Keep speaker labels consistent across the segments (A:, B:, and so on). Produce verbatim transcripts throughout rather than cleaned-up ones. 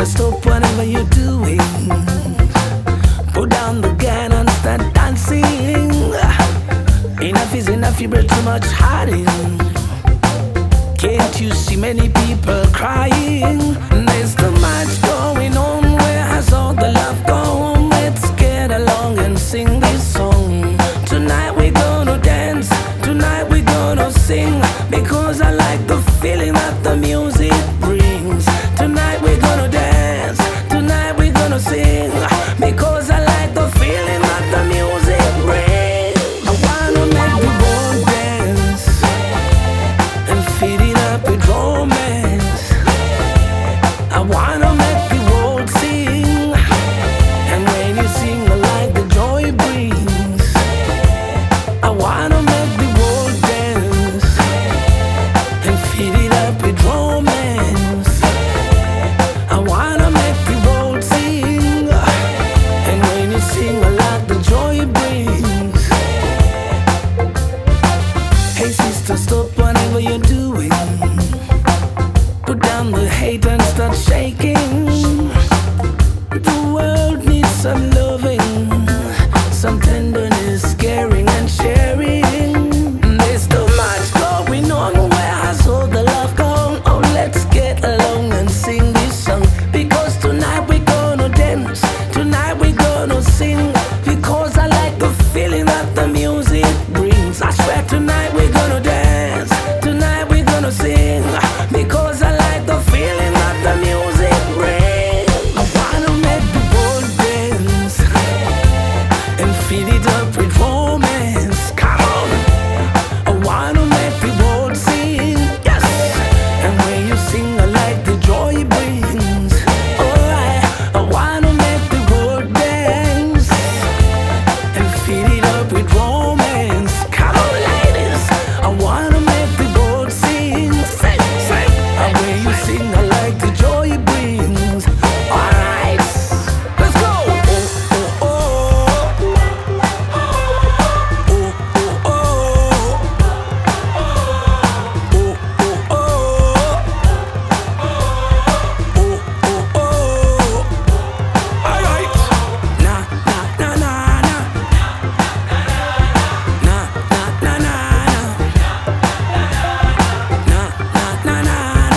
A: sister, stop whatever you're doing. Put down the gun and start dancing. Enough is enough, you brought too much hiding. Can't you see many people crying? There's too much going on. Where has all the love gone? Let's get along and sing this song. Tonight we're gonna dance, tonight we're gonna sing, because I like the feeling that the music brings. Tonight we're gonna dance, tonight we're gonna sing, because I like the feeling that the music brings. I wanna make the world dance and feed it up with romance. I wanna make the world sing, and when you sing I like the joy it brings. I wanna make the world dance and feed it up with romance. I wanna make the world sing, and when you sing I like the joy it brings. Hey sister, stop whatever you're doing. Put down the hate and start shaking. The world needs some loving, some tenderness, caring and sharing. There's too much going on. Where has all the love gone? Oh, let's get along and sing this song, because tonight we're gonna dance, tonight we're gonna sing, because I like the feeling that the music brings. I swear tonight we're gonna dance, tonight we're gonna sing, because I like the feeling that the music brings. I wanna make the world dance and feed it up with romance. Come on, I wanna make the world sing, yes, and when you sing I like the joy it brings. Alright, I wanna make the world dance and feed it up with romance. Come on ladies, I wanna make the world sing, sing, sing, and when you sing I like the joy it brings. Alright, let's go. Oh, oh, oh. Oh, oh, oh. Oh, oh, oh. Oh, oh, oh. Alright. Na, na, na, na, na. Na, na, na, na, na. Na, na, na, na, na.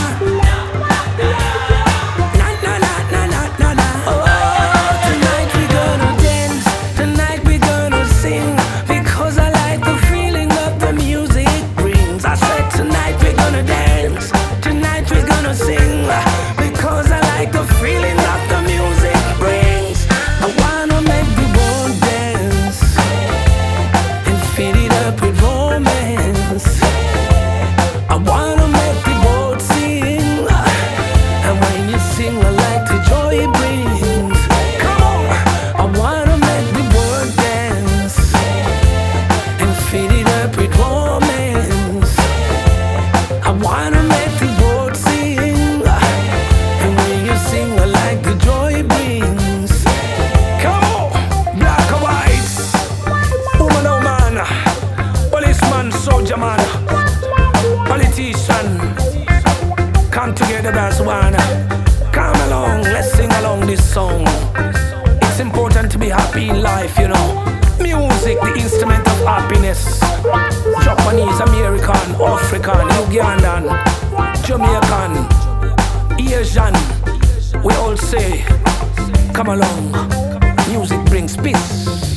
A: Na, na, na, na, na, na. Oh, tonight we gonna dance, tonight we gonna sing, because I like the feeling that the music brings. I said tonight we gonna dance, tonight we gonna sing, because I like the feeling that the music brings. I wanna make the world dance and feed it up with romance. I wanna make the world sing, and when you sing I like the joy it brings. Come on, I wanna make the world dance and feed it up with romance. I wanna make the world sing, and when you sing I like the joy it brings. Come on, black or white, woman or man, policeman, soldier man, politician, come together as one. Come along, let's sing along this song. It's important to be happy in life, you know. Music, the instrument of happiness. Japanese, American, African, Ugandan, Jamaican, Asian, we all say, come along, music brings peace.